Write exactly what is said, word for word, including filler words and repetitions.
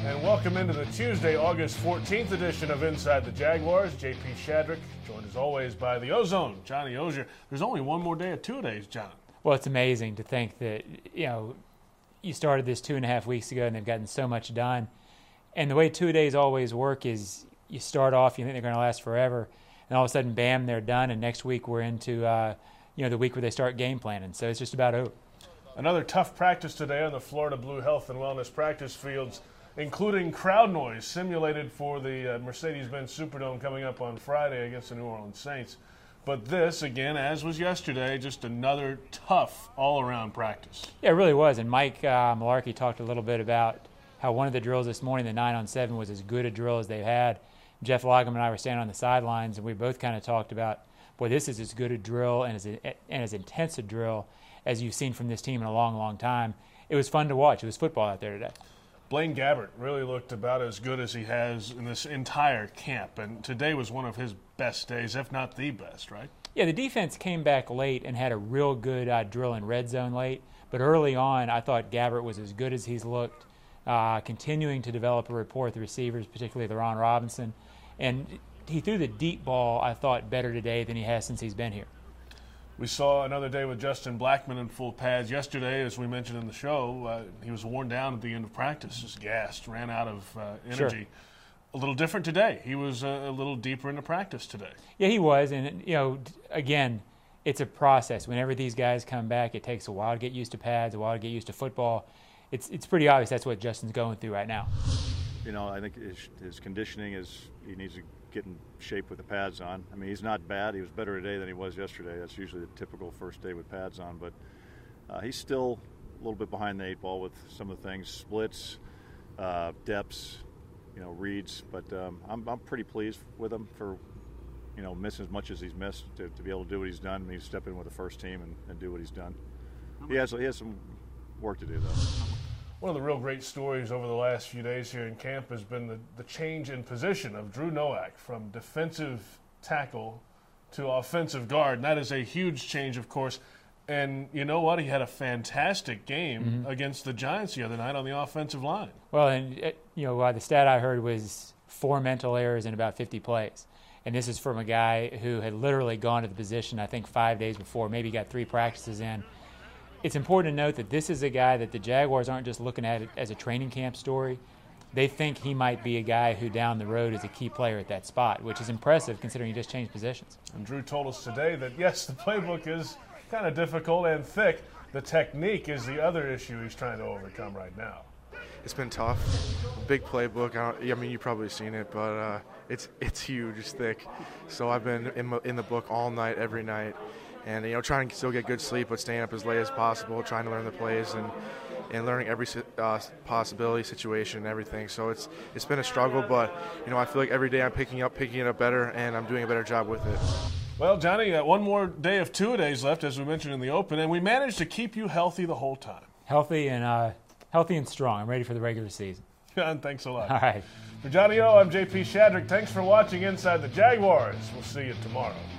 And welcome into the Tuesday, August fourteenth edition of Inside the Jaguars. J P Shadrick, joined as always by the Ozone, Johnny Ozier. There's only one more day of two-a-days, John. Well, it's amazing to think that, you know, you started this two and a half weeks ago and they've gotten so much done. And the way two-a-days always work is you start off, you think they're going to last forever, and all of a sudden, bam, they're done, and next week we're into, uh, you know, the week where they start game planning. So it's just about over. Another tough practice today on the Florida Blue Health and Wellness practice fields, including crowd noise simulated for the uh, Mercedes-Benz Superdome coming up on Friday against the New Orleans Saints. But this, again, as was yesterday, just another tough all-around practice. Yeah, it really was. And Mike uh, Mularkey talked a little bit about how one of the drills this morning, the nine on seven, was as good a drill as they've had. Jeff Logum and I were standing on the sidelines, and we both kind of talked about, boy, this is as good a drill and as, a, and as intense a drill as you've seen from this team in a long, long time. It was fun to watch. It was football out there today. Blaine Gabbert really looked about as good as he has in this entire camp, and today was one of his best days, if not the best, right? Yeah, the defense came back late and had a real good uh, drill in red zone late, but early on I thought Gabbert was as good as he's looked, uh, continuing to develop a rapport with the receivers, particularly LeRon Robinson, and he threw the deep ball, I thought, better today than he has since he's been here. We saw another day with Justin Blackmon in full pads. Yesterday, as we mentioned in the show, uh, he was worn down at the end of practice, just gassed, ran out of uh, energy. Sure. A little different today. He was uh, a little deeper into practice today. Yeah, he was. And, you know, again, it's a process. Whenever these guys come back, it takes a while to get used to pads, a while to get used to football. It's, it's pretty obvious that's what Justin's going through right now. You know, I think his, his conditioning is he needs to get in shape with the pads on. I mean, he's not bad. He was better today than he was yesterday. That's usually the typical first day with pads on. But uh, he's still a little bit behind the eight ball with some of the things, splits, uh, depths, you know, reads. But um, I'm, I'm pretty pleased with him for, you know, missing as much as he's missed to, to be able to do what he's done. I mean, step in with the first team and, and do what he's done. He has, he has some work to do, though. One of the real great stories over the last few days here in camp has been the, the change in position of Drew Nowak from defensive tackle to offensive guard. And that is a huge change, of course. And you know what? He had a fantastic game mm-hmm. against the Giants the other night on the offensive line. Well, and, you know, uh, the stat I heard was four mental errors in about fifty plays. And this is from a guy who had literally gone to the position, I think, five days before, maybe got three practices in. It's important to note that this is a guy that the Jaguars aren't just looking at it as a training camp story. They think he might be a guy who down the road is a key player at that spot, which is impressive considering he just changed positions. And Drew told us today that, yes, the playbook is kind of difficult and thick. The technique is the other issue he's trying to overcome right now. It's been tough. Big playbook. I, don't, I mean, you've probably seen it, but uh, it's it's huge. It's thick. So I've been in, in the book all night, every night. And, you know, trying to still get good sleep, but staying up as late as possible, trying to learn the plays and, and learning every uh, possibility, situation, and everything. So it's it's been a struggle, but, you know, I feel like every day I'm picking up, picking it up better, and I'm doing a better job with it. Well, Johnny, uh, one more day of two-a-days left, as we mentioned in the open, and we managed to keep you healthy the whole time. Healthy and uh, healthy and strong. I'm ready for the regular season. John, thanks a lot. All right. For Johnny O, I'm J P Shadrick. Thanks for watching Inside the Jaguars. We'll see you tomorrow.